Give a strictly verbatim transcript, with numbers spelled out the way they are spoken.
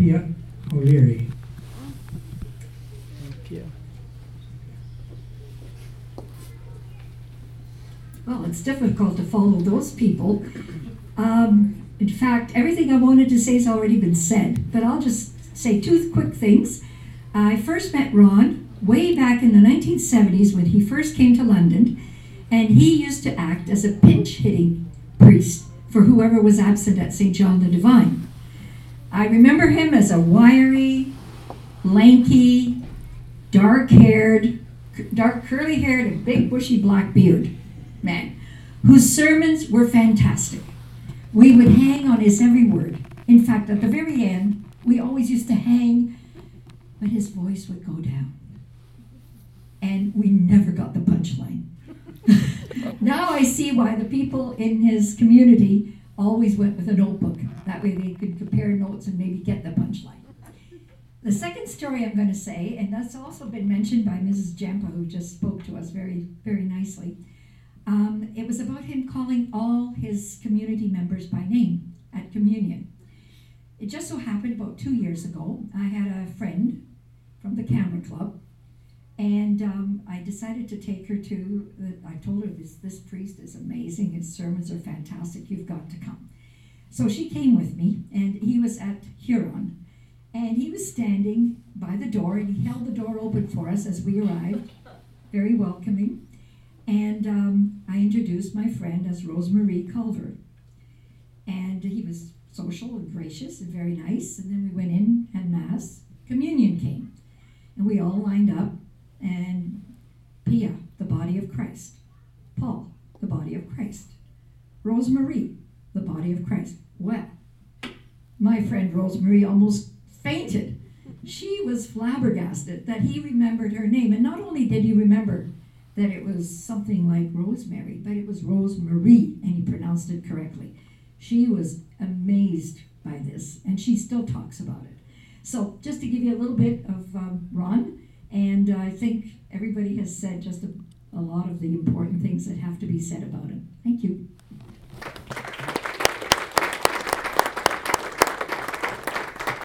Pia O'Leary. Pia. Well, it's difficult to follow those people. Um, in fact, everything I wanted to say has already been said, but I'll just say two quick things. I first met Ron way back in the nineteen seventies when he first came to London, and he used to act as a pinch-hitting priest for whoever was absent at Saint John the Divine. I remember him as a wiry, lanky, dark-haired, dark curly-haired, and big bushy black beard man, whose sermons were fantastic. We would hang on his every word. In fact, at the very end, we always used to hang, but his voice would go down. And we never got the punchline. Now I see why the people in his community always went with a notebook. That way they could compare notes and maybe get the punchline. The second story I'm going to say, and that's also been mentioned by Missus Jampa, who just spoke to us very, very nicely. Um, it was about him calling all his community members by name at communion. It just so happened about two years ago, I had a friend from the Camera Club, and um, I decided to take her to, the, I told her, this, this priest is amazing, his sermons are fantastic, you've got to come. So she came with me, and he was at Huron, and he was standing by the door, and he held the door open for us as we arrived, very welcoming. And um, I introduced my friend as Rosemarie Culver. And he was social and gracious and very nice. And then we went in, had Mass. Communion came. And we all lined up. And Pia, the body of Christ. Paul, the body of Christ. Rosemarie, the body of Christ. Well, my friend Rosemarie almost fainted. She was flabbergasted that he remembered her name. And not only did he remember that it was something like Rosemary, but it was Rosemarie, and he pronounced it correctly. She was amazed by this, and she still talks about it. So just to give you a little bit of um, Ron, and uh, I think everybody has said just a, a lot of the important things that have to be said about him. Thank you.